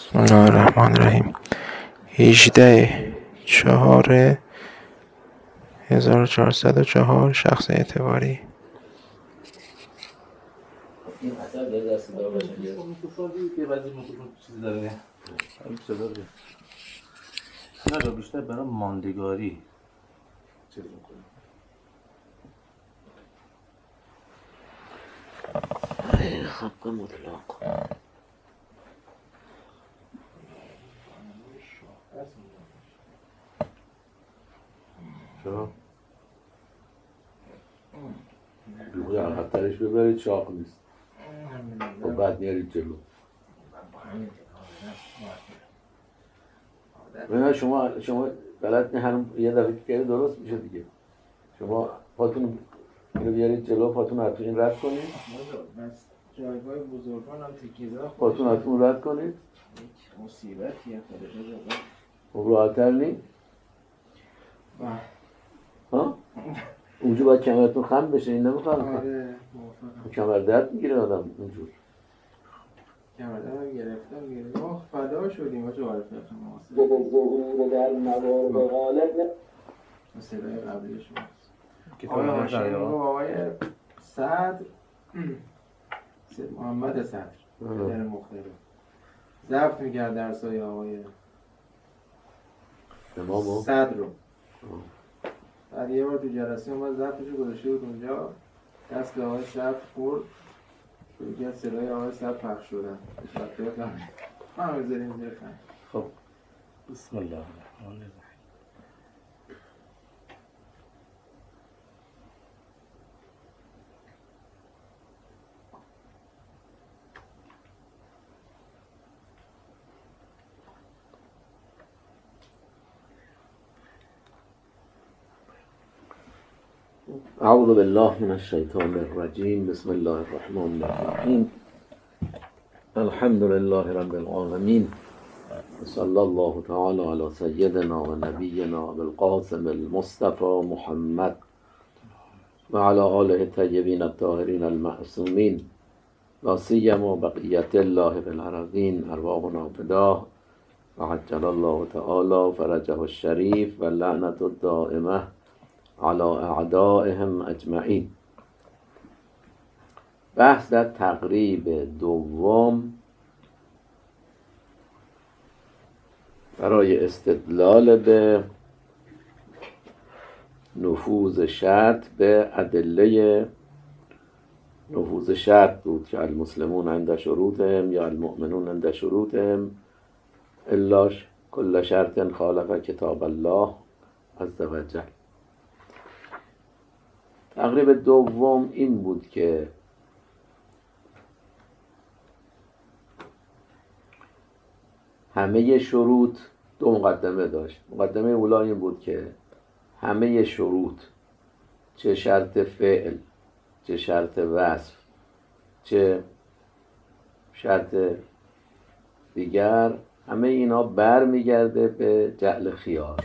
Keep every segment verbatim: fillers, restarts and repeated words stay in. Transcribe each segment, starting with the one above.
بسم الله الرحمن الرحیم. هجده چهار هزار و چهارصد و چهار شخص اعتباری. این اثر داره دست دار باشه دیگه متفاوتی که بعضی متفاوت چیزی داره همین صدا داره نه را بیشتر برای ماندگاری چیز میکنه حق مطلق چرا؟ بیخوی عقب‌ترش ببرید شاق نیست و بعد میارید جلو نه شما شما غلط نه هم یه دفعه که درست میشه دیگه. شما پاتون اینو بیارید جلو، پاتون از این رد کنید. بس جایگاه بزرگان هم تکیزا پاتون از اون رد کنید. یک مصیبتیه خودش جدا. خب راحت‌تر نی؟ بله. ها؟ اونجا باید کمرتون خم بشه، این نمیخواد. آره موافقم. کمر درد میگیره آدم اونجور. کمر درد گرفتم میگیره. ما فدا شدیم آجا عارف خماسه. به ظهور در موارد غالب صدای قبلی شماست. آقای هاشمی و آقای صدر سید محمد صدر در مختلف ضبط میکرد درسای آقای امامو صدر رو. بعد یه بار تو جلسه اومد ضبطش رو گذاشته بود اونجا، دست به آقای صدر خورد، یکی از صدای آقای صدر پخش شدن. ما هم بذاریم اینجا خند. خب بسم الله الرحمن الرحیم. اعوذ بالله من الشیطان الرجیم. بسم الله الرحمن الرحیم. الحمد لله رب العالمین. صلی الله تعالی علی سیدنا و نبینا بالقاسم المصطفى محمد و علی آله الطیبین الطاهرین المعصومین لا سیما بقیت الله فی الارضین. ارواحنا فداه و عجل الله تعالی فرجه الشریف و لعنت الدائمه علی اعدائهم اجمعین. بحث در تقریب دوم برای استدلال به نفوذ شرط به ادله نفوذ شرط بود که المسلمون عند شروطهم یا المؤمنون عند شروطهم الا کل شرط خالف کتاب الله عز وجل. تقریب دوم این بود که همه شروط دو مقدمه داشت. مقدمه اولا این بود که همه شروط، چه شرط فعل، چه شرط وصف، چه شرط دیگر، همه اینا بر میگرده به جعل خیار.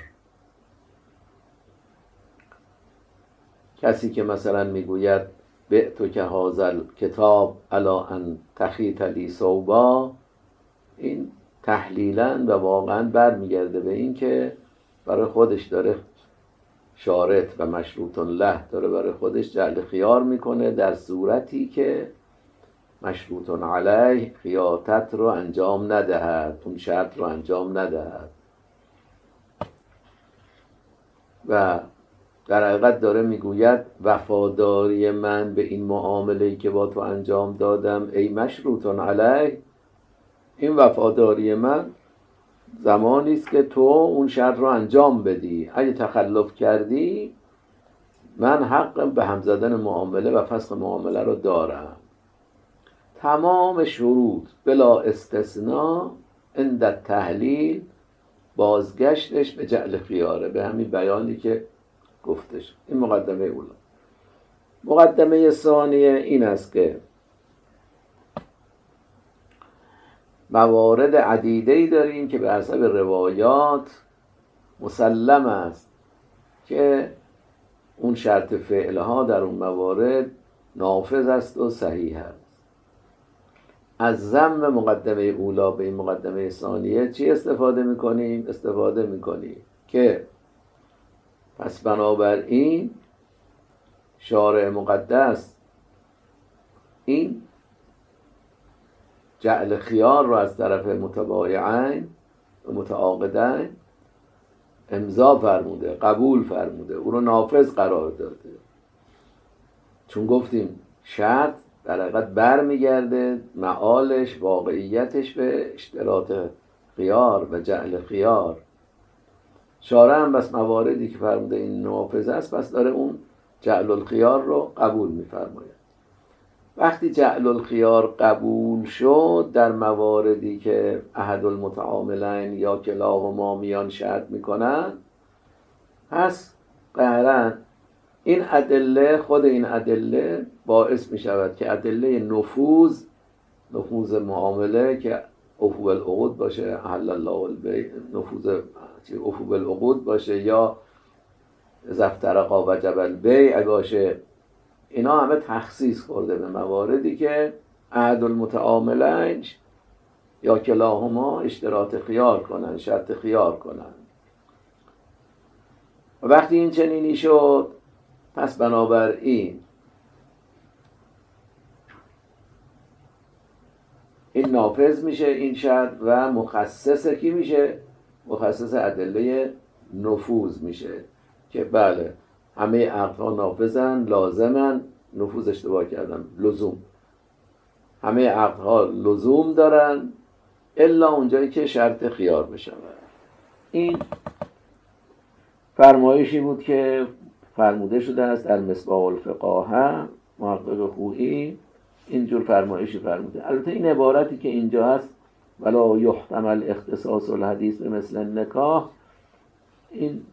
کسی که مثلا میگوید بعتو که هازل کتاب علا ان تخیط لی ثوبا، این تحلیلاً و واقعاً بر میگرده به این که برای خودش داره شارط و مشروط له داره برای خودش جعل خیار میکنه، در صورتی که مشروط علیه خیاطت رو انجام ندهد، اون شرط رو انجام ندهد و در حقیقت داره میگوید وفاداری من به این معامله‌ای که با تو انجام دادم ای مشروط علیه، این وفاداری من زمانی است که تو اون شرط رو انجام بدی. اگه تخلف کردی من حق به هم زدن معامله و فسخ معامله رو دارم. تمام شروط بلا استثناء عند تحلیل بازگشتش به جعل خیاره، به همین بیانی که گفتش. این مقدمه اولا. مقدمه ثانیه این است که موارد عدیده‌ای داریم که به حسب روایات مسلم است که اون شرط فعلها در اون موارد نافذ است و صحیح است. از ضم مقدمه اولا به این مقدمه ثانیه چی استفاده میکنیم؟ استفاده میکنیم که پس بنابراین شارع مقدس این جعل خیار رو از طرف متبایعین و متعاقدین امضا فرموده، قبول فرموده، او رو نافذ قرار داده. چون گفتیم شرط در حقیقت برمیگرده معالش، واقعیتش به اشتراط خیار و جعل خیار. شارع هم بس مواردی که فرموده این نافذ است، بس داره اون جعل الخیار رو قبول میفرماید. وقتی جعل الخیار قبول شد در مواردی که احد المتعاملین یا کلاهما میان شرط میکنن، پس قهرن این ادله، خود این ادله باعث میشود که ادله نفوذ نفوذ معامله که عفو بالعقود باشه، احل الله البیع، نفوذ عفو بالعقود باشه یا اذا افترقا وجب البیع باشه، اینا همه تخصیص خورده به مواردی که احد المتعاملین یا کلاهما اشتراط خیار کنن، شرط خیار کنن. و وقتی این چنینی شد، پس بنابراین این نافذ میشه این شرط و مخصص کی میشه؟ مخصص ادله نفوذ میشه که بله همه عقدها نافذن، لازمن، نفوذ اشتباه کردم، لزوم، همه عقدها لزوم دارن الا اونجایی که شرط خیار بشن. این فرمایشی بود که فرموده شده است در مصباح الفقاهه، محقق خویی اینجور فرمایشی فرموده. البته این عبارتی که اینجا هست ولا یحتمل اختصاص الحدیث به مثل نکاح، این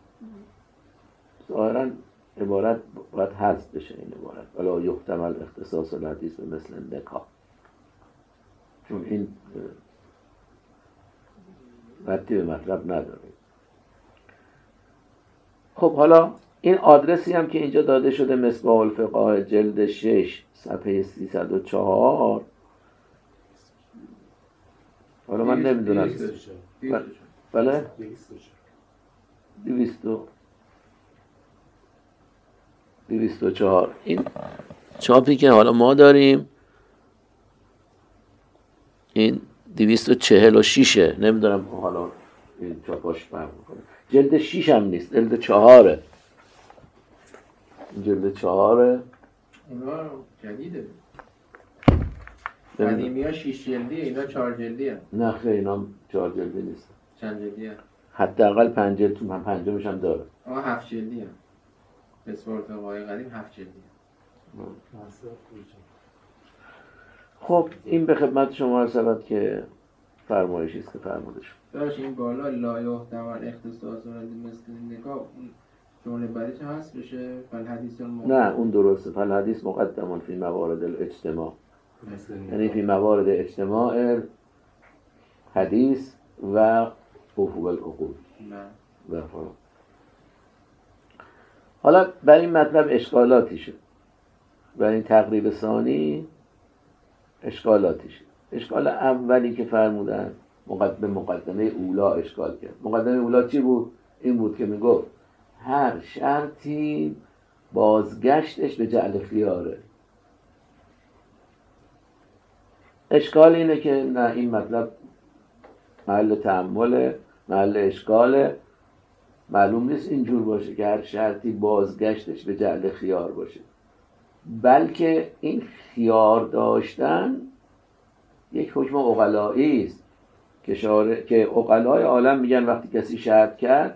ظاهرا عبارت باید حذف بشه، این عبارت ولا یحتمل اختصاص الحدیث به مثل نکاح، چون این ربطی به مطلب نداره. خب حالا این آدرسی هم که اینجا داده شده مصباح الفقه جلد شش صفحه سیصد و چهار، حالا من نمیدونم بله دویستو دویست و چهار این چاپی که حالا ما داریم این دویست و چهل و شیشه، نمیدونم حالا این چاپاش فرق میکنه. جلد شیش هم نیست، جلد چهاره، جلد چهاره. اینا جدیده، قدیمی ها شیش جلدیه، اینا چهار جلدیه. نه خیلی اینا چهار جلدی نیست. چند جلدیه؟ حداقل پنج جلد، تو من پنجمش هم داره. آه هفت جلدیه. مصباح الفقه قدیم هفت جلدیه. خب این به خدمت شما رسد که فرمایشی است که فرموده شد. داشت این بالا لا یحتمل اختصاص مثل نکاح جمله بعدی چه هست بشه؟ فالحدیث المقدم. نه اون درسته، فالحدیث مقدم فی موارد الاجتماع، یعنی فی موارد اجتماع حدیث و عفو بالعقود. نه حالا بر این مطلب اشکالاتی شد، بر این تقریب ثانی اشکالاتی شد. اشکال اولی که فرمودن مقدمه مقدمه اولا اشکال کرد. مقدمه اولا چی بود؟ این بود که میگفت هر شرطی بازگشتش به جعل خیاره. اشکال اینه که نه، این مطلب محل تأمله، محل اشکاله، معلوم نیست اینجور باشه که هر شرطی بازگشتش به جعل خیار باشه، بلکه این خیار داشتن یک حکم عقلایی است که شارع که عقلای عالم میگن وقتی کسی شرط کرد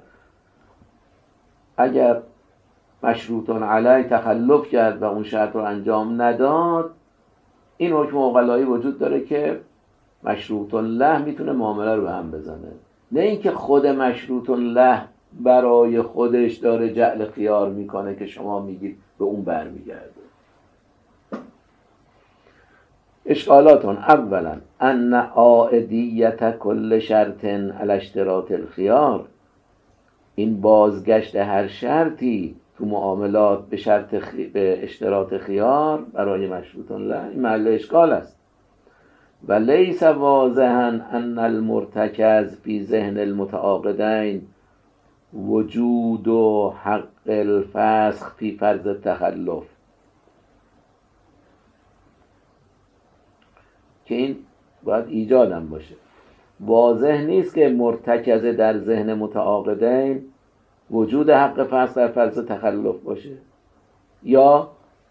اگر مشروطان علیه تخلف کرد و اون شرط رو انجام نداد، این حکم عقلایی وجود داره که مشروطان له میتونه معامله رو به هم بزنه، نه اینکه خود مشروطان له برای خودش داره جعل خیار میکنه که شما میگید به اون برمیگرده. اشکالاتون اولا ان عائدیت کل شرط علی اشتراط الخیار، این بازگشت هر شرطی تو معاملات به شرط خی... به اشتراط خیار برای مشروطان له، این محل اشکال است. و لیس واضحا ان المرتکز فی ذهن المتعاقدین وجود و حق الفسخ فی فرض تخلف. که این باید ایجادم باشه. واضح نیست که مرتکز در ذهن متعاقدین وجود حق فسخ در فرض تخلف باشه، یا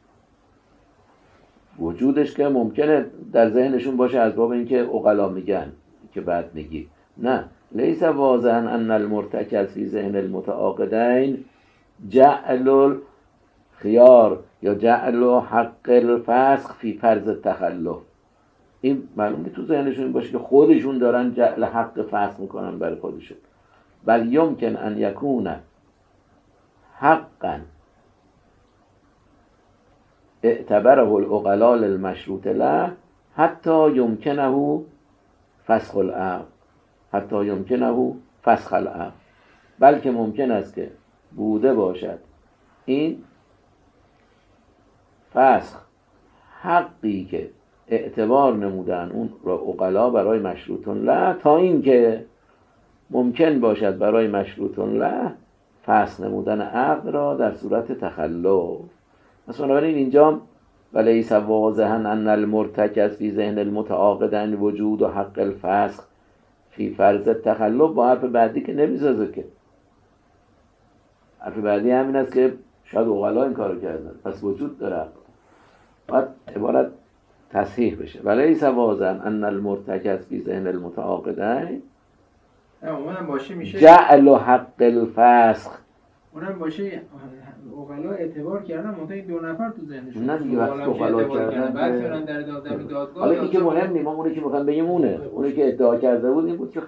وجودش که ممکنه در ذهنشون باشه از باب اینکه عقلا میگن که بعد میگی نه. لیس واضحا ان المرتکز فی ذهن المتعاقدین جعل الخیار یا جعل حق الفسخ فی فرض تخلف. این معلومه تو ذهنشون باشه که خودشون دارن جعل حق فسخ میکنن برای خودشون. بل یمکن ان یکون حقا اعتبره العقلاء المشروط له حتی یمکنه فسخ العقل حتی یمکنه فسخ العقل. بلکه ممکن است که بوده باشد این فسخ حقی که اعتبار نمودن اون را عقلا برای مشروطون له، تا این که ممکن باشد برای مشروطون له فسخ نمودن عقل را در صورت تخلف. مثلا بنابراین اینجا ولیس واضحا ان المرتکز فی ذهن المتعاقدین وجود و حق الفسخ فی فرض تخلف با حرف بعدی که نمیسازه. که حرف بعدی همین است که شاید عقلا این کارو کردن، پس وجود داره. باید عبارت تصحیح بشه. ولیس واضحا ان المرتکز فی ذهن المتعاقدین اونم باشه میشه جعل حق الفسخ. اونم باشه عقلا اعتبار کردن منتها این دو نفر تو ذهنشون نه دیگه وقتی عقلا کردن بعد کردن در دادگاه. حالا این که مهم نیست، ما اونی که میخوام بگیم اونه اونی که ادعا کرده بود این بود که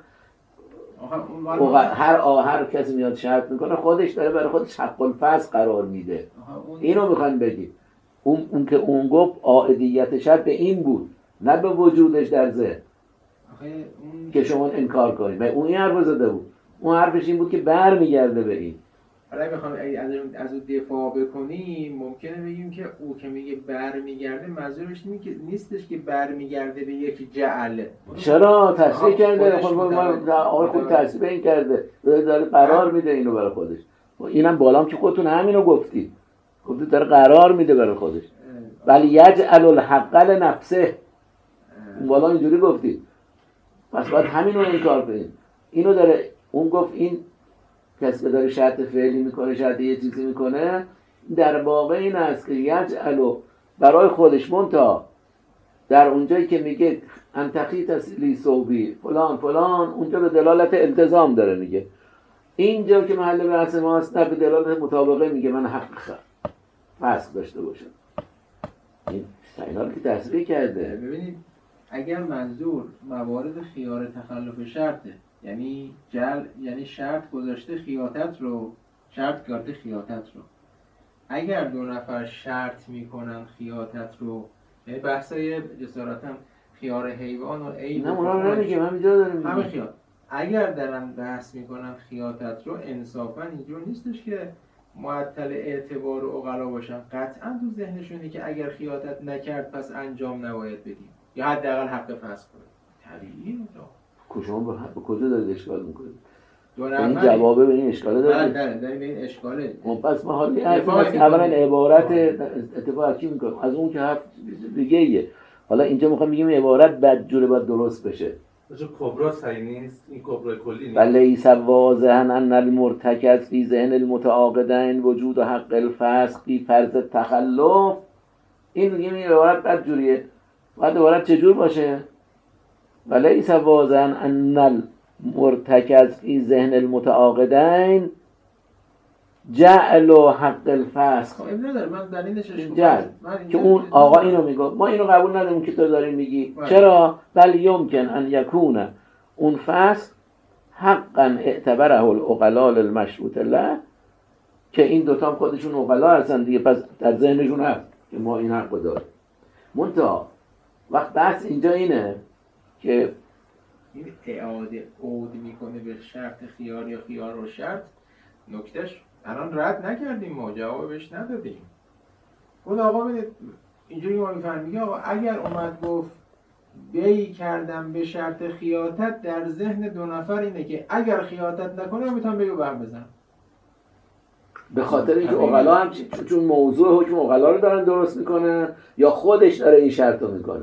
هر هر کسی میاد شرط میکنه خودش داره برای خودش حق الفسخ قرار میده. اینو میخوان بگیم. اون اون که اون گفت عائدیت شرط به این بود نه به وجودش در ذهن که شما انکار کنید. اون این حرف زده بود. اون حرفش این بود که برمیگرده به این. حالا بخوام از از اون دفاع بکنیم ممکنه بگیم که او که میگه برمیگرده منظورش نیستش که برمیگرده به یک جعله. چرا تصریح کرده؟ خب ما آقای خود تصریح این کرده داره قرار میده اینو برای خودش. اینم بالام که خودتون همینو گفتی. خودت داره قرار میده برای خودش. ولی یجعل الحق لنفسه. اون بالا اینجوری گفتی. پس باید همینو انکار کنیم. اینو داره اون گفت این کسی که داره شرط فعلی میکنه شرط یه چیزی میکنه در واقع این است که یجعلو برای خودش منتها در اونجایی که میگه انتخیت لی صوبی فلان فلان اونجا به دلالت التزام داره میگه. اینجا که محل بحث ماست نه به دلالت مطابقه میگه من حق فسخ داشته باشم. این اینا رو که تصریح کرده. ببینید اگر منظور موارد خیار تخلف شرطه یعنی جل یعنی شرط گذاشته خیاطت رو شرط کرده خیاطت رو اگر دو نفر شرط میکنن خیاطت رو یعنی بحثای جسارتا خیار حیوان و عیب نه اونا رو نمیگه من اینجا دارم همه خیاط اگر دارن بحث میکنن خیاطت رو انصافا اینجور نیستش که معطل اعتبار و عقلا باشن. قطعا تو ذهنشونه که اگر خیاطت نکرد پس انجام نباید بدیم یا حداقل حق فسخ کنه. طبیعیه کجا به کجا دارید اشکال میکنید؟ این جوابه به این اشکاله دارید؟ نه نه داریم به این اشکاله. پس ما حالا این حرف اولا عبارت اتفاق چی میکنیم از اون که حرف دیگه ایه. حالا اینجا میخوام بگیم عبارت بدجوره باید درست بشه. چون کبرا صحیح نیست این کبرا کلی نیست. ولیس واضحا ان المرتکز فی ذهن المتعاقدین وجود و حق الفسخ فی فرض تخلف. این میگیم این عبارت بدجوریه. باید عبارت چجور باشه؟ ولیس واضحا ان المرتکز فی ذهن المتعاقدین جعل حق الفسخ. خب این نداره من دلیلش جعل که اون آقا اینو میگه ما اینو قبول نداریم که تو داری میگی باید. چرا؟ بل یمکن ان یکون اون فسخ حقا اعتبره العقلاء المشروط له که این دوتا هم خودشون عقلا هستن دیگه پس در ذهنشون هست که ما این حق داریم. منتها وقت بحث اینجا اینه که این اعاده عود میکنه به شرط خیار یا خیار و شرط نکتهش الان رد نکردیم ما جواب بهش ندادیم. اون آقا ببینید اینجوری ما میفهمیم میگه آقا اگر اومد گفت بی کردم به شرط خیاطت در ذهن دو نفر اینه که اگر خیاطت نکنه میتونم بگو به هم بزنم. به خاطر اینکه عقلا هم چون موضوع حکم عقلا رو دارن درست میکنن یا خودش داره این شرط رو میکنه؟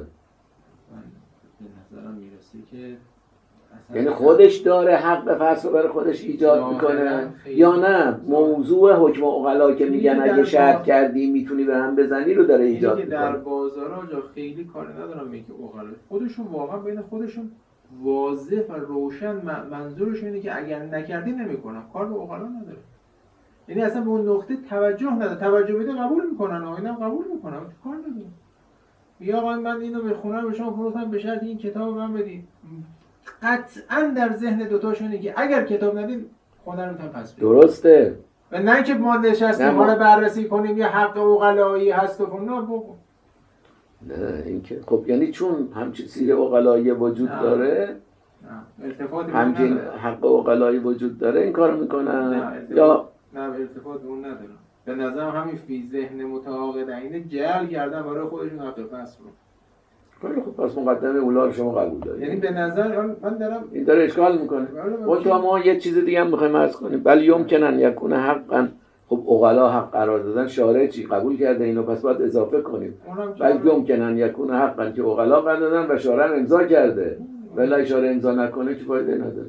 به نظرم میرسه که یعنی خودش داره حق فصل رو برای خودش ایجاد میکنه یا نه موضوع حکم عقلا که میگن اگه شرط کردی میتونی به هم بزنی رو داره ایجاد میکنه؟ در بازارها جا خیلی کار ندارم میگه عقلا خودشون واقعا بین خودشون واضح و روشن منظورشون اینه که اگر نکردی نمیکنم، کار به عقلا نداره. یعنی اصلا به اون نقطه توجه نداره، توجه بده قبول میکنن، آینم قبول میکنن، کار نداره. یا آقا من اینو بخونم به شما فروختم به شرط این کتاب من بدید. قطعا در ذهن دوتاشونه که اگر کتاب ندید خدا رو پس بدید. درسته. و نه که ما نشستیم حالا بررسی کنیم یه حق عقلایی هست و نه بگو. نه اینکه خب یعنی چون همچین سیر عقلایی وجود نه. داره نه التفات همچین حق عقلایی وجود داره این کارو میکنن یا نه التفات به اون نداره. به نظر همین فی ذهن متعاقدین جعل کردن برای خودشون حق فصل رو. خیلی خب پس مقدمه اولا رو شما قبول دارید. یعنی به نظر من دارم این داره اشکال میکنه. اون تو ما یه چیز دیگه هم میخوایم عرض کنیم. بل یمکنن یکون حقا. خب عقلا حق قرار دادن شارع چی قبول کرده اینو پس باید اضافه کنیم. بل یمکنن یکون حقا که عقلا قرار دادن و شارع امضا کرده. ولی شارع امضا نکنه چه فایده نداره.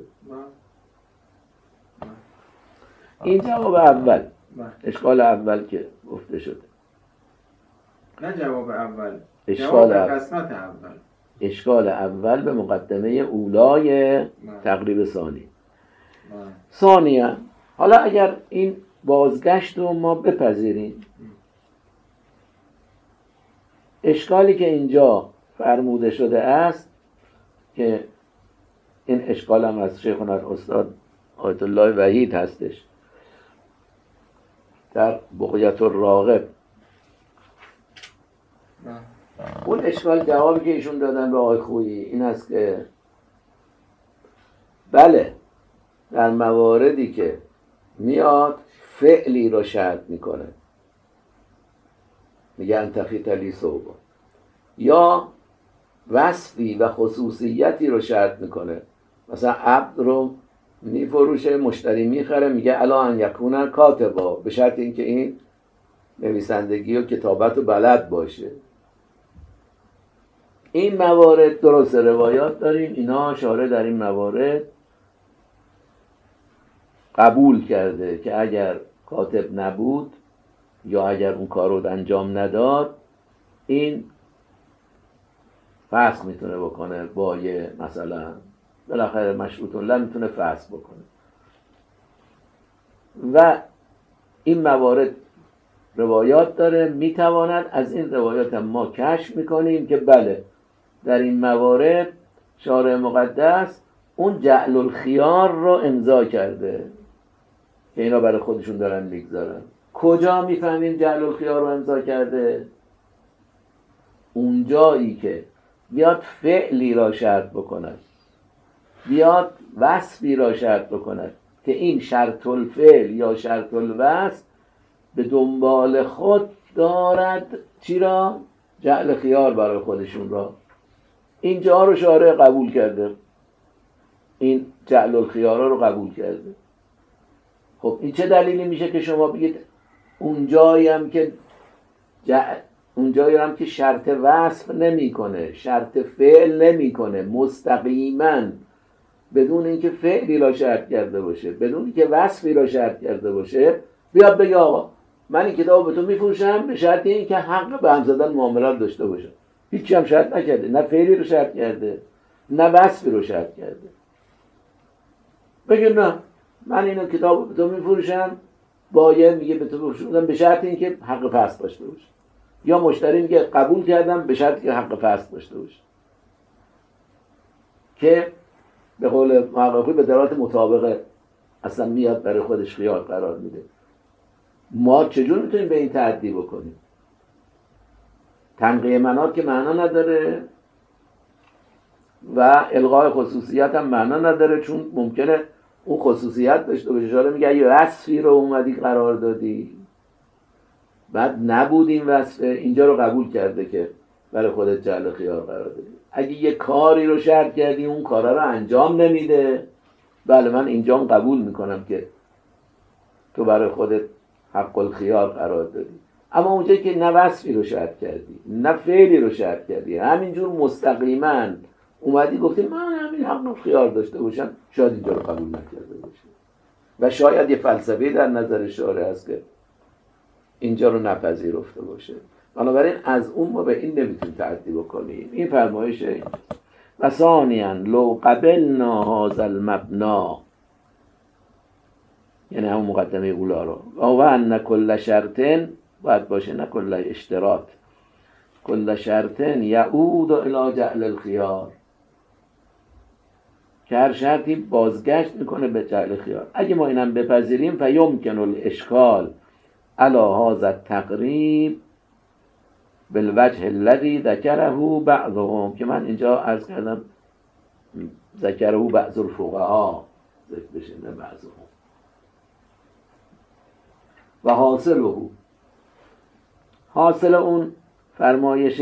این جواب اول. اشکال اول که گفته شده. نه جواب اول. اشکال قسمت اول. اشکال اول به مقدمه اولای تقریب ثانی. ثانیه حالا اگر این بازگشت رو ما بپذیریم اشکالی که اینجا فرموده شده است که این اشکال هم از شیخنا استاد آیت الله وحید هستش در بغیت الراغب اون اشکال جوابی که ایشون دادن به آقای خویی این است که بله در مواردی که میاد فعلی رو شرط میکنه میگه انتخیت لی صوبا یا وصفی و خصوصیتی رو شرط میکنه مثلا عبد رو میفروشه مشتری میخره میگه الا ان یکون کاتبا به شرط اینکه این نویسندگی و کتابت و بلد باشه. این موارد درست روایات داریم اینا شارع در این موارد قبول کرده که اگر کاتب نبود یا اگر اون کار رو انجام نداد این فسخ میتونه بکنه با یه مثلا بالاخره مشروط الله میتونه فسخ بکنه و این موارد روایات داره میتواند از این روایات ما کشف میکنیم که بله در این موارد شارع مقدس اون جعل الخیار رو امضا کرده که اینا برای خودشون دارن میگذارن. کجا میفهمیم جعل الخیار رو امضا کرده؟ اون جایی که بیاد فعلی را شرط بکند بیاد وصفی را شرط بکند که این شرط الفعل یا شرط الوصف به دنبال خود دارد چی را؟ جعل خیار برای خودشون را. اینجا رو شارع قبول کرده این جعل الخیار رو قبول کرده. خب این چه دلیلی میشه که شما بگید اون جایی هم که جعل اون جایی هم که شرط وصف نمی کنه شرط فعل نمی کنه مستقیما بدون اینکه فعلی را شرط کرده باشه بدون اینکه وصفی را شرط کرده باشه بیاد بگه آقا من این کتاب به تو میفروشم به شرط اینکه حق به هم زدن معاملات داشته باشه. هیچی هم شرط نکرده نه فعلی رو شرط کرده نه وصفی رو شرط کرده. بگه نه من اینو کتاب به تو میفروشم باید میگه به تو بفروشم به شرط اینکه حق فسخ داشته باشه یا مشتری میگه قبول کردم به شرط که حق فسخ داشته باشه که به قول محققی به دلالت مطابقه اصلا میاد برای خودش خیار قرار میده. ما چجور میتونیم به این تعدی بکنیم؟ تنقیه منات که معنا نداره و الغای خصوصیت هم معنا نداره چون ممکنه اون خصوصیت داشته باشه. شاید میگه اگه وصفی رو اومدی قرار دادی بعد نبود این وصفه اینجا رو قبول کرده که برای خودت جعل خیار قرار دادی. اگه یه کاری رو شرط کردی اون کارا رو انجام نمیده، بله من اینجام قبول میکنم که تو برای خودت حق الخیار قرار دادی. اما اونجایی که نه وصفی رو شرط کردی نه فعلی رو شرط کردی، همینجور مستقیما اومدی گفتی من همین حق الخیار داشته باشم، شاید اینجا رو قبول نکرده باشه و شاید یه فلسفه در نظر شارع هست که اینجا رو نپذیرفته باشه. بنابراین از اون ما به این نمیتونیم تعدی بکنیم. این فرمایش این و ثانیاً لو قبلنا هذا المبنا، یعنی همون مقدمه اولا رو، و ان کل شرطن باید باشه نه کل اشتراط، کل شرطن یعود الی جعل الخیار، که هر شرطی بازگشت میکنه به جعل خیار. اگه ما اینم بپذیریم فیمکن الاشکال علی هذا التقریب بالوجه الذی ذکره بعضهم، که من اینجا عرض کردم ذکره بعض الفقهاء، ذکر بشه نه بعضهم. و حاصله، حاصل اون فرمایش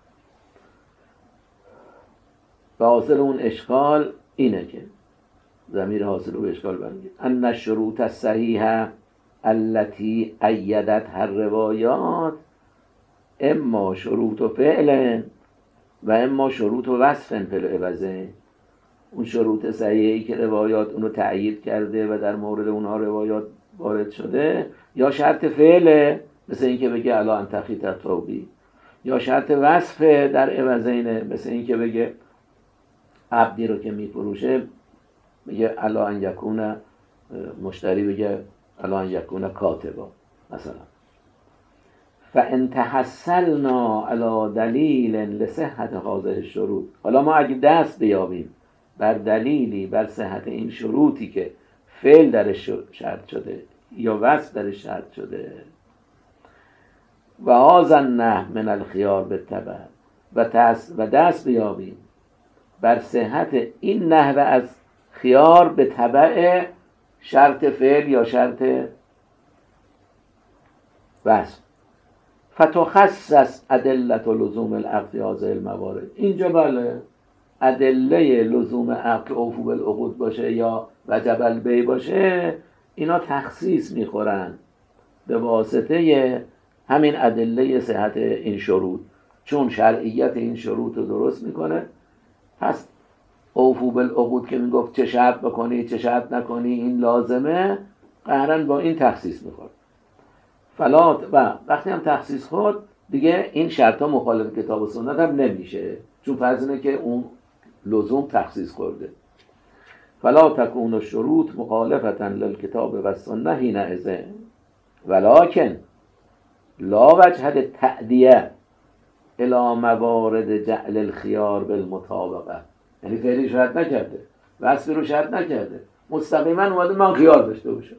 و حاصل اون اشکال اینه که ضمیر حاصل و اشکال برمیگه ان الشروط الصحیحه التي ایدت هر روایات اما شروط و فعل و اما شروط و وصف فی العوضه. اون شروط صحیحی که روایات اونو تأیید کرده و در مورد اونها روایات وارد شده، یا شرط فعله مثل اینکه بگه الا ان تخیط التوبی، یا شرط وصف در عوضینه مثل اینکه بگه عبدی رو که میفروشه بگه الا ان یکون، مشتری بگه الا ان یکون کاتبا مثلا. فان تحصلنا علی دلیل لصحت هذه الشروط، حالا ما اگه دست بیابیم بر دلیلی بر صحت این شروطی که فعل درش شرط شده یا وصف درش شرط شده، و هذا النحو من الخیار بالتبع، و و دست بیابیم بر صحت این نحوه از خیار به تبع شرط فعل یا شرط وصف، فتخصص ادله لزوم العقد هذه الموارد. اینجا بله ادله لزوم عقد اوفو بالعقود باشه یا وجب البیع باشه، اینا تخصیص میخورن به واسطه همین ادله صحت این شروط، چون شرعیت این شروط رو درست میکنه. پس اوفو بالعقود که میگفت چه شرط بکنی چه شرط نکنی این لازمه، قهرن با این تخصیص میخورد. فلات و وقتی هم تخصیص خورد دیگه این شرط ها مخالف کتاب و سنت هم نمیشه، چون فرض اینه که اون لزوم تخصیص خورده. فلا تکون الشروط مخالفتا للکتاب و السنه حینئذ ولکن لا وجه تعدیه الی موارد جعل الخیار بالمطابقه. یعنی فعلی شرط نکرده، وصفی رو شرط نکرده، مستقیما اومده من خیار داشته باشم.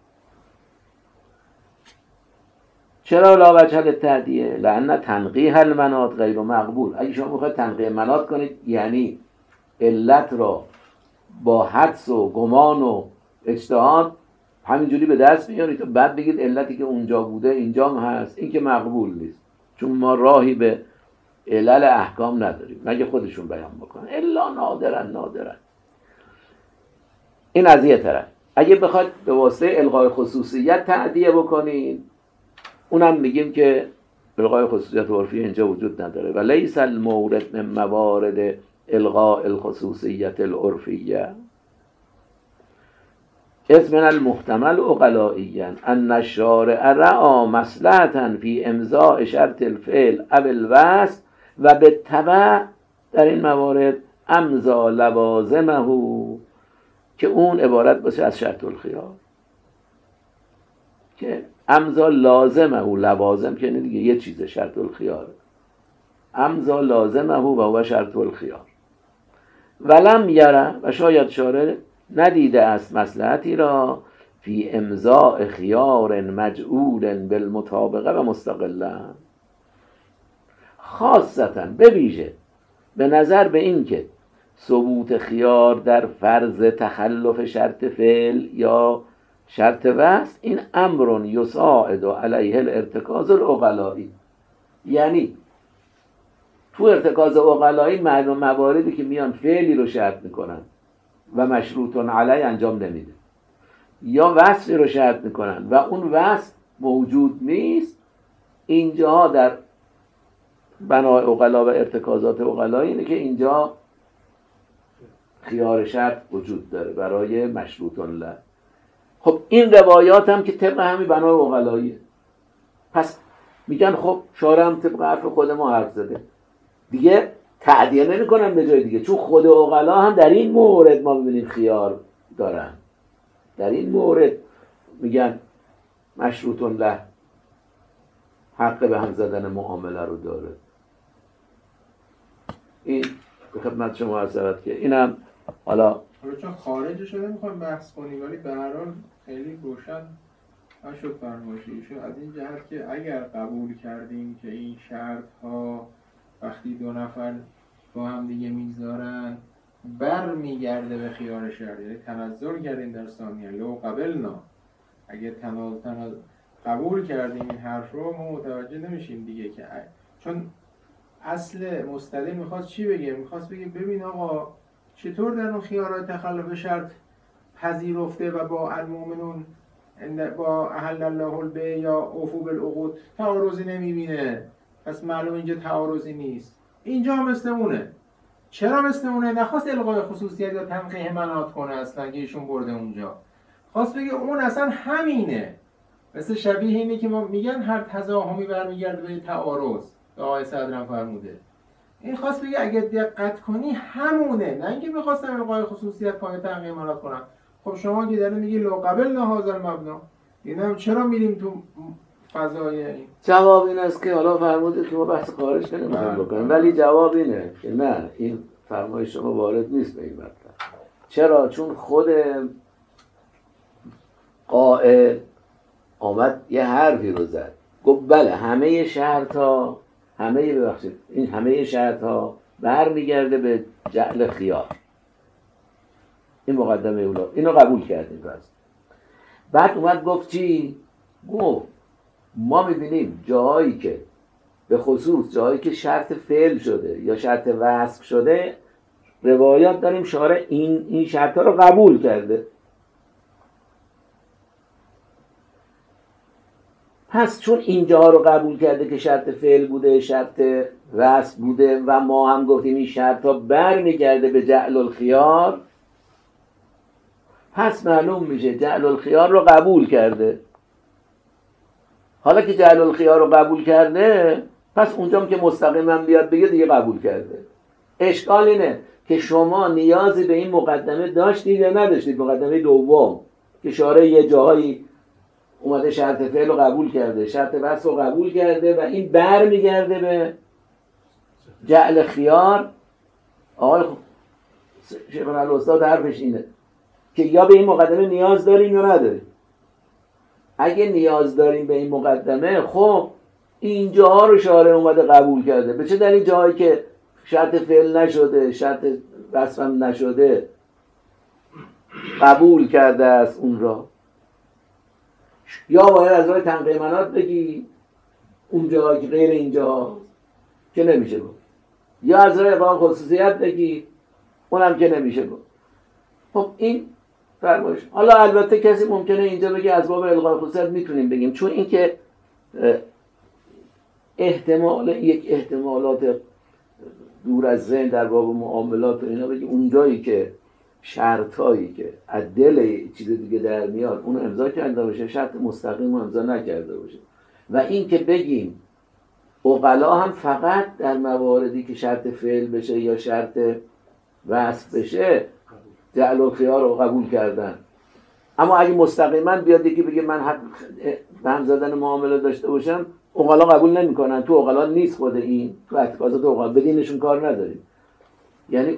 چرا لا وجه تعدیه؟ لأن تنقیح المناط غیر مقبول. اگه شما میخواید تنقیح مناط کنید یعنی علت را با حدس و گمان و اجتهاد همینجوری به دست میارید و بعد بگید علتی که اونجا بوده اینجا هم هست، این که مقبول نیست، چون ما راهی به علل احکام نداریم مگه خودشون بیان بکنن الا نادرن نادرن. این از یه طرف. اگه بخواید به واسطه الغای خصوصیت تعدیه بکنید، اونم میگیم که الغای خصوصیت عرفی اینجا وجود نداره و لیس المورد من موارد الغاء الخصوصیت العرفیه. اسم من المحتمل عقلائیا ان الشارع رأى مصلحة فی امضاء شرط الفعل او الوصف و بالتبع در این موارد امضا لوازمه، که اون عبارت باشه از شرط الخیار، که امضا لازمه، لوازم که دیگه یه چیز شرط الخیار، امضا لازمه و هو شرط الخیار. ولم یره، و شاید شارع ندیده است مصلحتی را فی امضاء خیار مجعول بالمطابقه و مستقلا، خاصتا به ویژه به نظر به این که ثبوت خیار در فرض تخلف شرط فعل یا شرط وصف این امر یساعد علیه الارتکاز العقلائی. یعنی تو ارتکاز عقلایی معلوم مواردی که میان فعلی رو شرط میکنن و مشروطون علی انجام نمیده، یا وصفی رو شرط میکنن و اون وصف موجود نیست، اینجا در بنای عقلا و ارتکازات عقلایی اینه که اینجا خیار شرط وجود داره برای مشروطون له. خب این روایات هم که طبق همین بنای عقلاییه، پس میگن خب شارع هم طبق حرف خود ما حرف زده دیگه، تعدیه نمی کنن به جای دیگه، چون خود عقلا هم در این مورد ما ببینیم خیار دارن، در این مورد میگن مشروطون له حق به هم زدن معامله رو داره. این به خدمت شما عرض شود که اینم حالا حالا چون خارج شده میخوایم بحث کنیم، ولی به هر حال خیلی روشن نشد فرمایشیشون از این جهت که اگر قبول کردیم که این شرط ها وقتی دو نفر با هم دیگه میذارن بر میگرده به خیار شرط، یعنی تنزل کردیم در ثانیه لو قبلنا، اگه تنازل تنازل قبول کردیم این حرف رو ما متوجه نمیشیم دیگه که ای. چون اصل مستدل میخواست چی بگه؟ میخواست بگه ببین آقا چطور در اون خیارات تخلف شرط پذیرفته و با المؤمنون با احل الله البیع یا اوفو بالعقود تعارضی نمیبینه، پس معلوم اینجا تعارضی نیست. اینجا مثل اونه. چرا مثل اونه؟ نخواست الغای خصوصیت یا تنقیح منات کنه اصلا که ایشون برده اونجا، خواست بگه اون اصلا همینه، مثل شبیه اینه که ما میگن هر تزاحمی برمیگرده به تعارض، آقای صدرم فرموده. این خواست بگه اگه دقت کنی همونه، نه اینکه میخواستم الغای خصوصیت پای تنقیح منات کنم. خب شما که داره میگی لو قبل هذا المبنا، اینم چرا میریم تو فضای این؟ جواب این است که حالا فرمودید که ما بحث خارج که نمیخوایم بکنیم، ولی جواب اینه که نه، این فرمایش شما وارد نیست به این مطلب. چرا؟ چون خود قائل آمد یه حرفی رو زد، گفت بله همه شرط ها همه ببخشید این همه شرط ها برمیگرده به جعل خیار. این مقدمه اولا، اینو قبول کردیم. پس بعد اومد گفت چی؟ گفت ما میبینیم جاهایی که به خصوص جاهایی که شرط فعل شده یا شرط وصف شده روایات داریم شارع این این شرط ها رو قبول کرده. پس چون اینجا رو قبول کرده که شرط فعل بوده، شرط وصف بوده و ما هم گفتیم این شرط ها برمیگرده به جعل الخیار، پس معلوم میشه جعل الخیار رو قبول کرده. حالا که جعل الخیار رو قبول کرده، پس اونجا که مستقیما بیاد بگه دیگه قبول کرده. اشکال اینه که شما نیازی به این مقدمه داشتید یا نداشتید؟ مقدمه دوم که شارع یه جاهایی اومده شرط فعل رو قبول کرده، شرط وصف رو قبول کرده و این بر میگرده به جعل خیار. آقای شیخ الاستاد حرفش اینه که یا به این مقدمه نیاز داریم یا نداریم. اگه نیاز داریم به این مقدمه، خب اینجاها رو شارع اومده قبول کرده. به چه دلیل جایی که شرط فعل نشده، شرط وصف هم نشده قبول کرده است اون را؟ یا باید از راه تنقیح منات بگی اونجا که غیر اینجا که نمیشه بود، یا از راه اقام خصوصیت بگی اونم که نمیشه بود. خب این فرمایش. حالا البته کسی ممکنه اینجا بگه از باب الغای خصوصیت میتونیم بگیم، چون اینکه احتمال یک احتمالات دور از ذهن در باب معاملات و اینا بگیم اونجایی که شرطایی که از دل چیز دیگه در میاد اونو امضا کرده باشه، شرط مستقیم رو امضا نکرده باشه. و این که بگیم عقلا هم فقط در مواردی که شرط فعل بشه یا شرط وصف بشه جعل الخیار رو قبول کردن، اما اگه مستقیما بیاد یکی بگه من حق به هم زدن معامله داشته باشم، عقلا قبول نمیکنن. تو عقلا نیست خود این، تو اعتقادات عقلا بدینشون کار نداریم. یعنی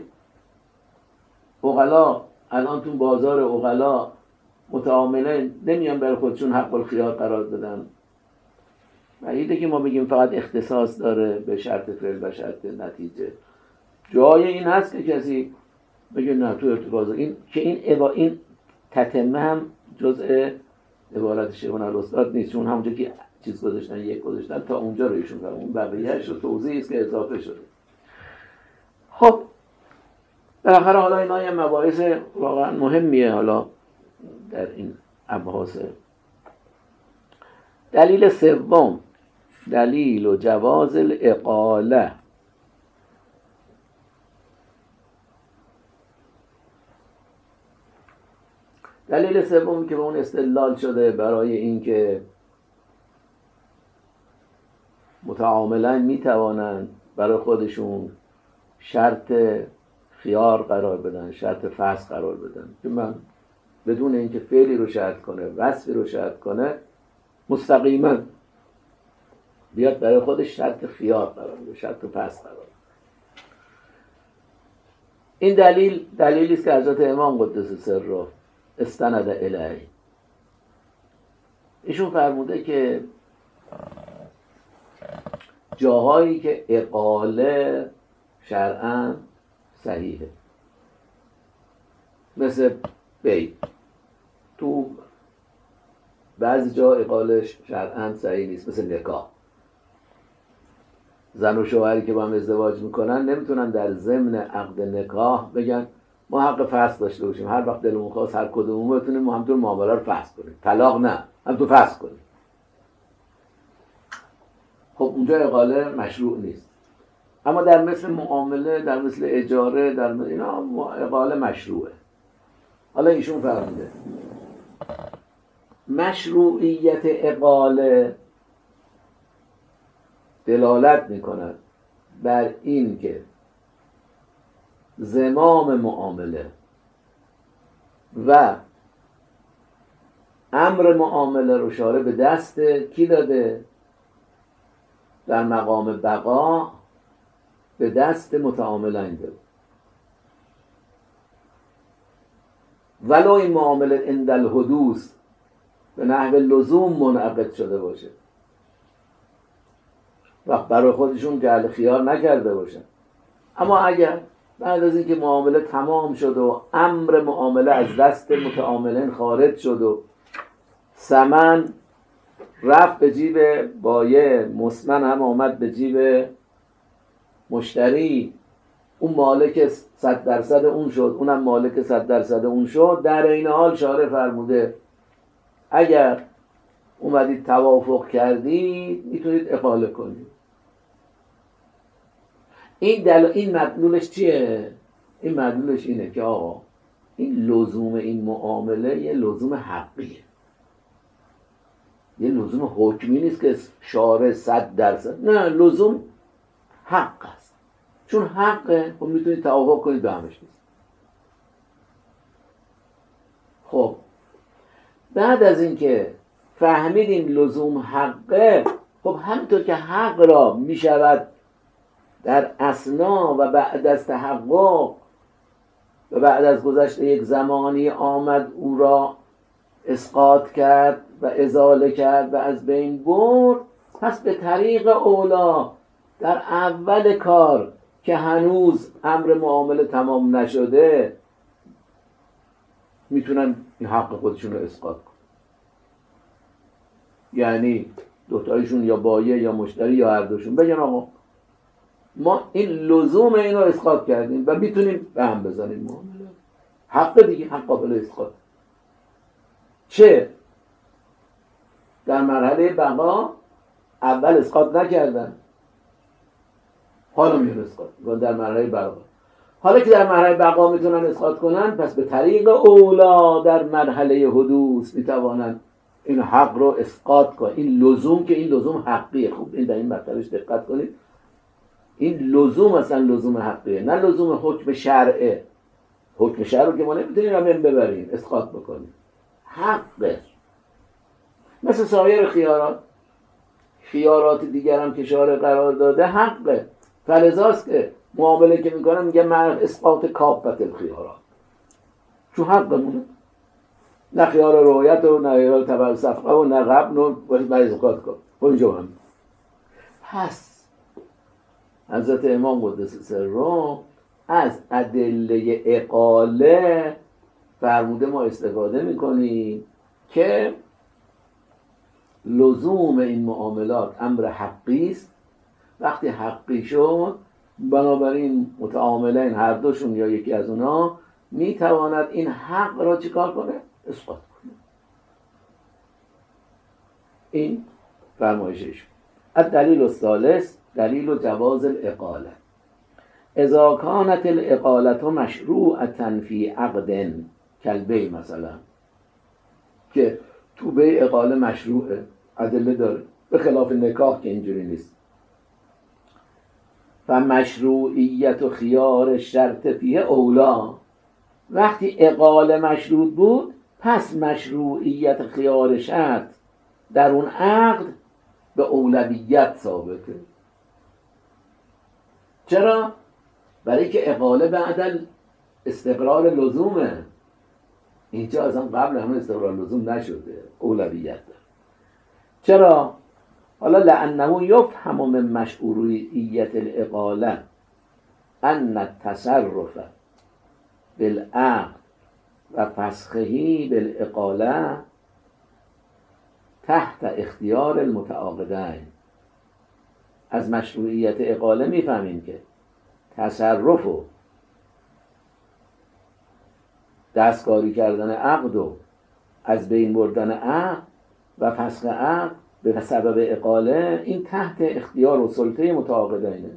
عقلا الان تو بازار عقلا متعامله نمیان برای خودشون حق الخیار قرار دادن. بعیده که ما بگیم فقط اختصاص داره به شرط فعل و شرط نتیجه. جای این هست که کسی بگه نه تو ارتکاز این که این اوا این تتمه هم جزء عبارت شیخ الاستاد نیست، چون همونجا که چیز گذاشتن یک گذاشتن تا اونجا رو ایشون فرمون، بقیه‌اش رو توضیحی است که اضافه شده. خب بالاخره حالا اینا یه مباحث واقعا مهمیه حالا در این ابحاث. دلیل سوم، دلیل و جواز الاقاله. دلیل سومی که به اون استدلال شده برای اینکه متعاملان میتوانند برای خودشون شرط خیار قرار بدن، شرط فسخ قرار بدن که من بدون اینکه فعلی رو شرط کنه، وصفی رو شرط کنه، مستقیما بیاد برای خودش شرط خیار قرار بده، شرط فسخ قرار بده. این دلیل دلیلی است که حضرت امام قدس سره استند الیه. ایشون فرموده که جاهایی که اقاله شرعاً صحیحه، مثل بی، تو بعضی جا اقاله شرعاً صحیح نیست، مثل نکاح. زن و شوهری که با هم ازدواج میکنن نمیتونن در ضمن عقد نکاح بگن ما حق فسخ داشته باشیم، هر وقت دلمون خواست هر کدومون بتونیم ما همطور معامله رو فسخ کنیم. طلاق نه، همطور فسخ کنیم. خب اونجا اقاله مشروع نیست. اما در مثل معامله، در مثل اجاره، در مثل اینا اقاله مشروعه. حالا ایشون فرموده مشروعیت اقاله دلالت میکند بر این که زمام معامله و امر معامله رو شارع به دست کی داده؟ در مقام بقا به دست متعاملین داده. ولو این معامله عند الحدوث به نحو لزوم منعقد شده باشه، وقت برای خودشون جعل خیار نکرده باشن، اما اگر بعد از اینکه معامله تمام شد و امر معامله از دست متعاملین خارج شد و ثمن رفت به جیب بایع، مثمن هم آمد به جیب مشتری، اون مالک صد درصد اون شد، اونم مالک صد درصد اون شد، در این حال شارع فرموده اگر اومدید توافق کردید میتونید اقاله کنید. این دل... این مدلولش چیه؟ این مدلولش اینه که آقا این لزوم این معامله یه لزوم حقیه، یه لزوم حکمی نیست که شارع صد درصد، نه، لزوم حق است. چون حقه خب میتونید توافق کنید به همش نیست. خب بعد از اینکه فهمیدیم لزوم حقه، خب همینطور که حق را میشود در اثنا و بعد از تحقق و بعد از گذشت یک زمانی آمد او را اسقاط کرد و ازاله کرد و از بین برد، پس به طریق اولا در اول کار که هنوز امر معامله تمام نشده میتونن این حق خودشون رو اسقاط کنن. یعنی دوتایشون یا بایع یا مشتری یا هر دوشون بگن آقا ما این لزوم اینو اسقاط کردیم و میتونیم به هم بزنیم معامله. حق دیگه، حق قابل اسقاط. چه در مرحله بقا اول اسقاط نکردن، حالا میتونن اسقاط کنن در مرحله بقا. حالا که در مرحله بقا میتونن اسقاط کنن، پس به طریق اولا در مرحله حدوث میتوانن این حق رو اسقاط کنن. این لزوم که این لزوم حقیه. خوب این در این مطلبش دقت کنید. این لزوم اصلا لزوم حقیه، نه لزوم حکم شرعه. حکم شرع رو که ما نمیتونیم همین ببریم اسقاط بکنیم، حقه. مثل سایر خیارات، خیارات دیگر هم که شارع قرار داده حقه. فلذاست که معامله که میکنه میگه من اسقاط کافت الخیارات، چون حقمونه، نه خیار رویت و نه خیار تبع صفقه و نه غبن و باید اسقاط کن اونجا هم. پس حضرت امام قدس سره از ادله اقاله فرموده ما استفاده میکنیم که لزوم این معاملات امر حقی است. وقتی حقی شد بنابراین متعاملین هر دوشون یا یکی از اونا میتواند این حق را چیکار کنه؟ اثبات کنه. این فرمایشش. الدلیل الثالث دلیل جواز الاقاله. اذا كانت الاقاله مشروعه فی عقد کالبیع مثلا، که تو بیع اقاله مشروعه، ادله داره، به خلاف نکاح که اینجوری نیست. و مشروعیت و خیار شرط فیه اولا، وقتی اقاله مشروط بود پس مشروعیت خیار شرط در اون عقد به اولویت ثابته. چرا؟ برای که اقاله بعد استقرار لزومه، اینجا اصلا قبل همه استقرار لزوم نشده، اولویت داره. چرا؟ حالا لانه یفهم من مشروعیت الاقاله ان التصرف بالعقد و فسخه بالاقاله تحت اختیار المتعاقدین. از مشروعیت اقاله میفهمیم که تصرف و دستکاری کردن عقد و از بین بردن عقد و فسخ عقد به سبب اقاله این تحت اختیار و سلطه متعاقدینه،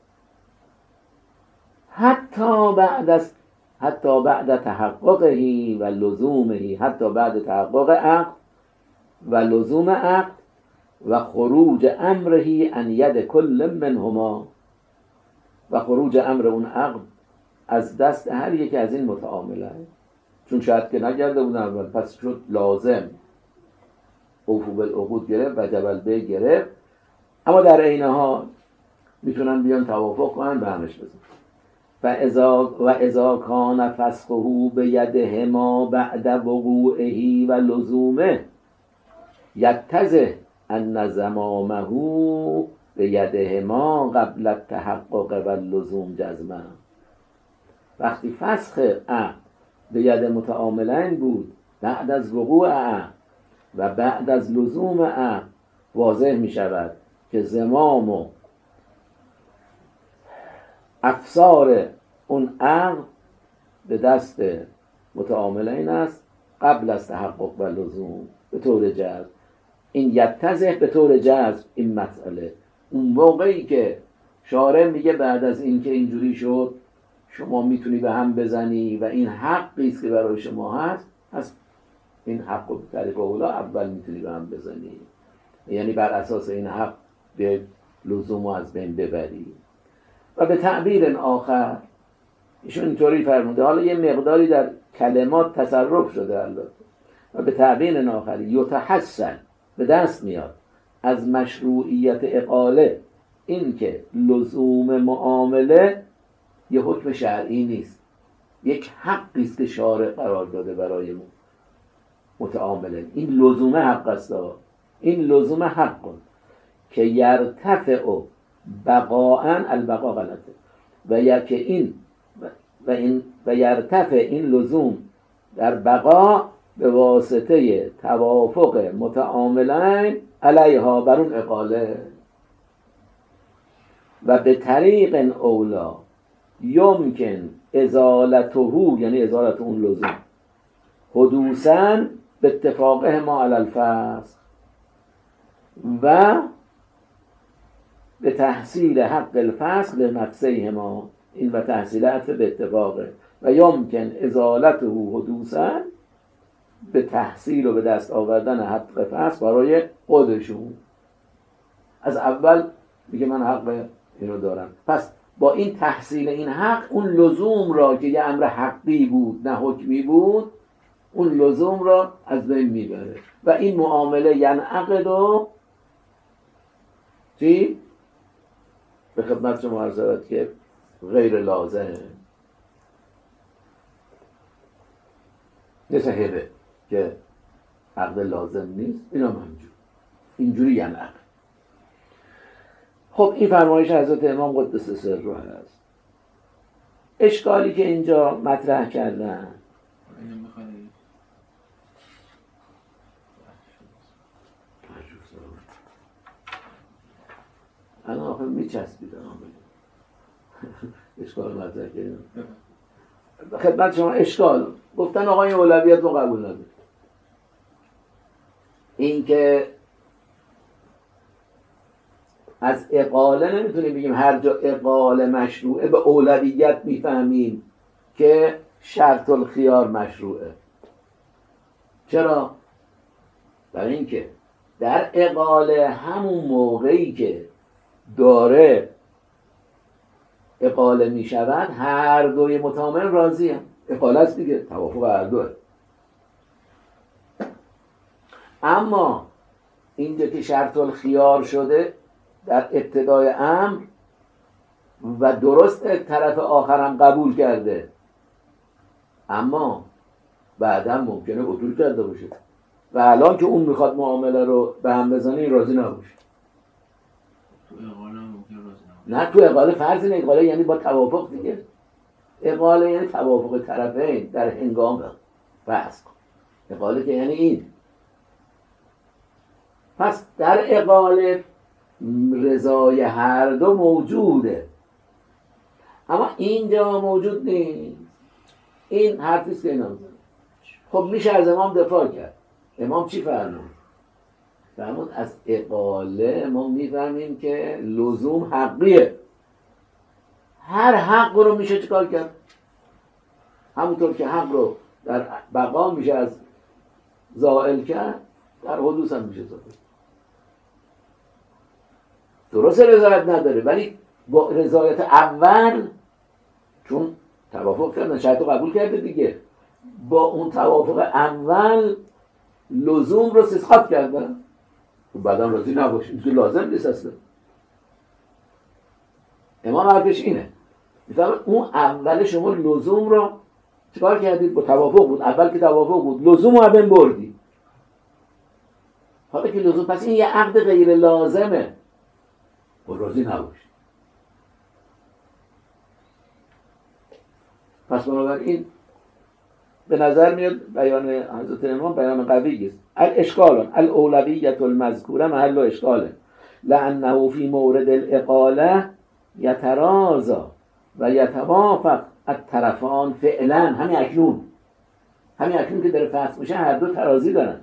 حتی بعد از حتی بعد تحققه و لزومه، حتی بعد تحقق عقد و لزوم عقد و خروج امره ان ید کل منهما، و خروج امر اون عقد از دست هر یک از این متعاملین، چون شاید که نگرده بودن اول، پس شد لازم اوفو بالعقود گرفت و جبل بی گرفت، اما در عین حال میتونن بیان توافق کنن به همش بزن. و اذا و اذا کان فسخه بیدهما بعد وقوعه و لزومه یتضح ان زمامه بیدهما قبل التحقق و لزوم جزما. وقتی فسخ عقد به ید متعاملین بود بعد از وقوع عقد و بعد از لزوم عقد، واضح می شود که زمام و افسار اون عقد به دست متعاملین است قبل از تحقق و لزوم به طور جزم. این یتضح به طور جزم این مسئله. اون موقعی که شارع میگه بعد از این که اینجوری شد شما میتونی به هم بزنی و این حقی است که برای شما هست، از این حق و طریق اولا اول میتونی به هم بزنی، یعنی بر اساس این حق به لزوم از بین ببری. و به تعبیر آخر ایشون اینطوری فرموده، حالا یه مقداری در کلمات تصرف شده البته، و به تعبیر آخر یتحسن به دست میاد از مشروعیت اقاله این که لزوم معامله یه حکم شرعی نیست، یک حقی است که شارع قرار داده برای متعامله. این لزوم حق است، این لزوم حق که یرتفع بقاءً، البقاء غلطه، و یا که این و این و یرتفع این لزوم در بقا به واسطه توافق متعاملین علیها بر اون اقاله. و به طریق اولا یمکن ازالته، یعنی ازالت اون لزوم، حدوثاً به اتفاقه ما علی الفسخ، و به تحصیل حق الفسخ لنفسه ما، این و تحصیل عطف به اتفاقه، و یمکن ازالته حدوثاً به تحصیل و به دست آوردن حق فسخ برای خودشون. از اول میگه من حق اینو دارم، پس با این تحصیل این حق اون لزوم را که یه امر حقی بود نه حکمی بود، اون لزوم را از بین میبره و این معامله ینعقد و چی؟ به خدمت شما عرض شود که غیر لازمه، مثل هبه که عقد لازم نیست، اینا همینجور اینجوری ینعقد. خب این فرمایش حضرت امام قدس سره هست. اشکالی که اینجا مطرح کردن، الان آخر میچسبید اشکال مطرح کردم خدمت شما. اشکال گفتن آقا این اولویت رو قبول نداره. این که از اقاله نمیتونیم بگیم هر جا اقاله مشروعه به اولویت میفهمیم که شرط الخیار مشروعه. چرا؟ برای اینکه در اقاله همون موقعی که داره اقاله می شود هر دوی متعامل راضی هم. اقاله است دیگه، توافق هر دوه. اما اینجا که شرط الخیار شده در ابتدای امر و درست طرف آخرم قبول کرده، اما بعدا ممکنه عدول کرده باشه و الان که اون میخواد معامله رو به هم بزنه این راضی نباشه. تو اقاله ممکن راضی نباشه. نه تو اقاله فرض نه، اقاله یعنی با توافق دیگه. اقاله یعنی توافق طرفین در هنگام فسخ. اقاله که یعنی این. پس در اقاله رضای هر دو موجوده، اما اینجا موجود نیست. این حرفیست که اینا میزنه. خب میشه از امام دفاع کرد. امام چی فرمود؟ فرمود از اقاله ما میفهمیم که لزوم حقیه. هر حق رو میشه چیکار کرد؟ همونطور که حق رو در بقا میشه از زائل کرد، در حدوث هم میشه زائل. درست رضایت نداره ولی با رضایت اول چون توافق کردن شرط رو قبول کرده دیگه، با اون توافق اول لزوم رو استسقاط کردن و بعدم راضی نباشه. این که لازم نیست اصلا. امام حرفش اینه، مثلا اون اول شما لزوم رو چیکار کردید؟ با توافق بود. اول که توافق بود لزوم رو هم بردی. حالا که لزوم، پس این یه عقد غیر لازمه و راضی نباشه. پس بنابراین به نظر میاد بیان حضرت امام بیان قوی است. الاشکال الاولویت المذکوره محل اشکاله لانه فی مورد الاقاله یترازا و یتوافق الطرفان فعلا. همین اکنون همین اکنون که داره فسخ میشه هر دو ترازی دارن.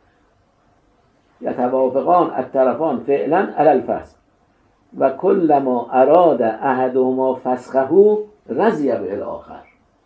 یتوافقان الطرفان فعلا علی الفسخ و کل ما اراد احدهما فسخه رضی به الاخر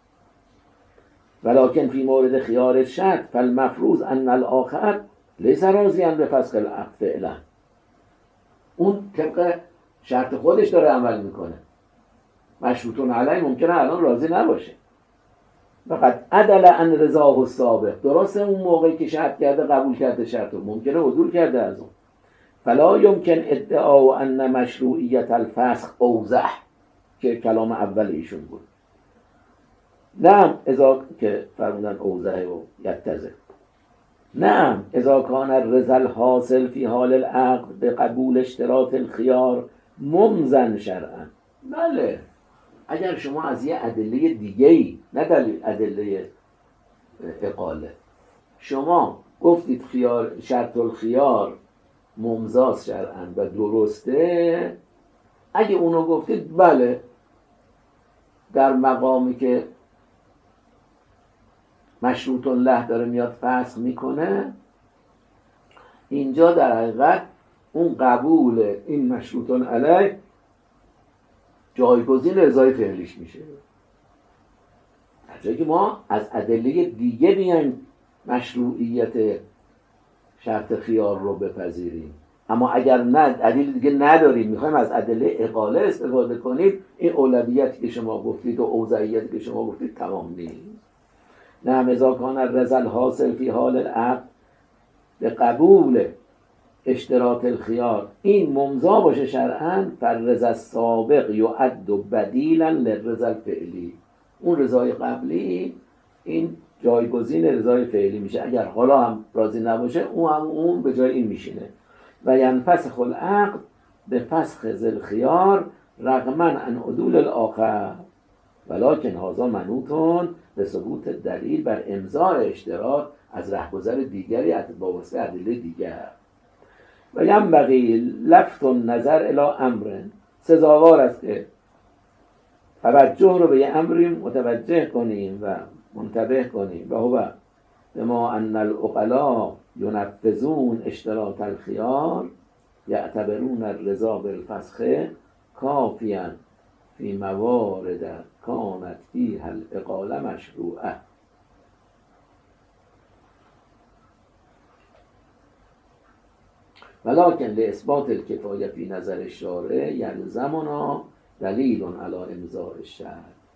ولكن فی مورد خیار الشرط فالمفروض ان الاخر لیس راضیا بفسخ العقد فعلا. اون طبق شرط خودش داره عمل میکنه. مشروطون علیه ممکنه الان راضی نباشه. فقط عدل ان رضاه السابق، درسته اون موقعی که شرط کرده قبول کرده شرط رو، ممکنه عدول کرده از اون. فلا یمکن ادعا ان مشروعیت الفسخ اوضح که کلام اول ایشون بود. نعم اذا که فرمودن اوضح و یتزه. نعم اذا کان الرضا الحاصل فی حال العقد به قبول اشتراط الخیار ممزن شرعا. بله اگر شما از یه ادله دیگه‌ای نه دلیل ادله اقاله شما گفتید خیار شرط الخیار ممزاز شرعا و درسته، اگه اونو گفتید بله در مقامی که مشروط له داره میاد فسخ میکنه، اینجا در حقیقت اون قبول این مشروط علیه جایگزین رضای فعلیش میشه. در جایی که ما از ادله دیگه بیایم مشروعیت شرط خیار رو بپذیریم، اما اگر نه دلیل دیگه نداریم میخوایم از ادله اقاله استفاده کنیم، این اولویتی که شما گفتید و اوضاعیتی که شما گفتید تمام نیست. نه اذا کان الرضا الحاصل فی حال العقد به قبول اشتراط الخیار این ممضا باشه شرعاً فالرضا السابق یعد بدیلا للرضا الفعلی. اون رضای قبلی این جایگزین رضای فعلی میشه. اگر حالا هم راضی نباشه اون هم اون به جای این میشینه. و ینفسخ العقد به فسخ ذی الخیار رغما عن عدول الاخر ولکن هذا منوط به ثبوت دلیل بر امضاء اشتراط از رهگذر دیگری با واسطه ادله دیگر. و ینبغی لفت النظر الی امر، سزاوار است که توجه رو به یه امری متوجه کنیم و منتبه کنیم. و هو بما ان العقلاء ینفذون اشتراط الخیار یعتبرون الرضا بالفسخ کافیا فی موارد کانت فیها الاقاله مشروعه. ولكن لاثبات الکفایه فی نظر الشارع یلزمنا دلیل علی امضاء الشرع.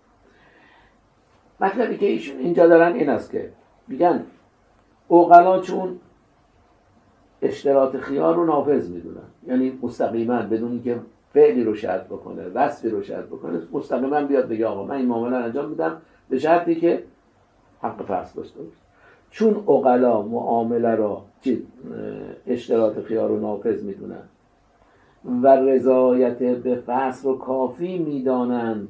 مطلبی که ایشون اینجا دارن این است که میگن عقلا چون اشتراط خیار رو نافذ میدونن، یعنی مستقیما بدون اینکه فعلی رو شرط بکنه، وصفی رو شرط بکنه، مستقیما بیاد بگه آقا من این معامله انجام میدم به شرطی که حق فصل داشته باشه. چون عقلا معامله را چی اشتراط خیار رو نافذ میدونن و رضایت به فصل رو کافی میدانن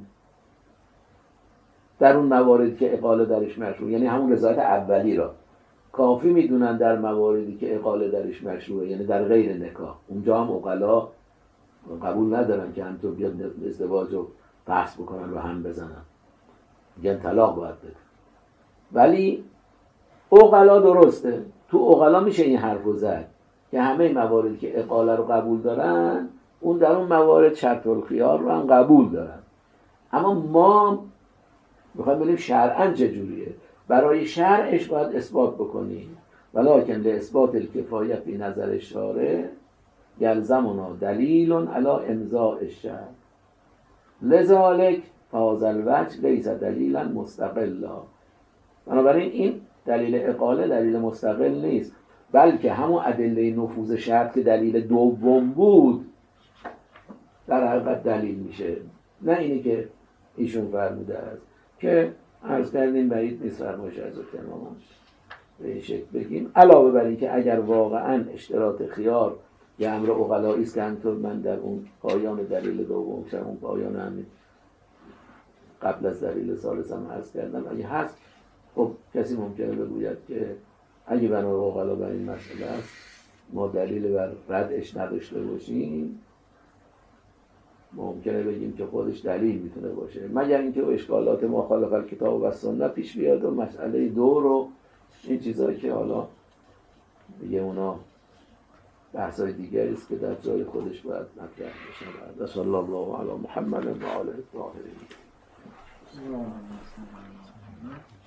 در اون مواردی که اقاله درش مشروع، یعنی همون رضایت اولی را کافی میدونن در مواردی که اقاله درش مشروعه، یعنی در غیر نکاح. اونجا هم عقلا قبول ندارن که همینطور بیاد ازدواج رو فسخ بکنن و هم بزنن، میگن طلاق باید بده. ولی عقلا درسته، تو عقلا میشه این حرفو زد که همه مواردی که اقاله رو قبول دارن اون در اون موارد شرط الخیار رو هم قبول دارن. اما ما میخوایم ببینیم شرعاً چجوریه. برای شرعش باید اثبات بکنیم. ولکن لاثبات الکفایه فی نظر الشارع یلزمنا دلیل علی امضاء الشرع لذلک فهذا الوجه لیس دلیلا مستقلا. بنابراین این دلیل اقاله دلیل مستقل نیست، بلکه همون ادله نفوذ شرط که دلیل دوم بود در حقیقت دلیل میشه، نه اینی که ایشون فرموده است که عرض کردیم بعید نیست فرمایش از امام به این شکل بگیم. علاوه بر این که اگر واقعا اشتراط خیار یه امر عقلایی است که همطور من در اون پایان دلیل دوم شد، اون پایان همین قبل از دلیل ثالث هم عرض کردم اگه هست، خب کسی ممکنه بگوید که اگه بنا عقلا بر این مسئله است ما دلیل بر ردش نداشته باشیم، ممکنه بگیم که خودش دلیل میتونه باشه، مگر اینکه اشکالات مخالف الکتاب و سنت پیش بیاد و مسئله دو رو این چیزایی که حالا دیگه اونا بحثای دیگری است که در جای خودش باید مطرح بشه. صلی الله علی محمد و آله الطاهرین.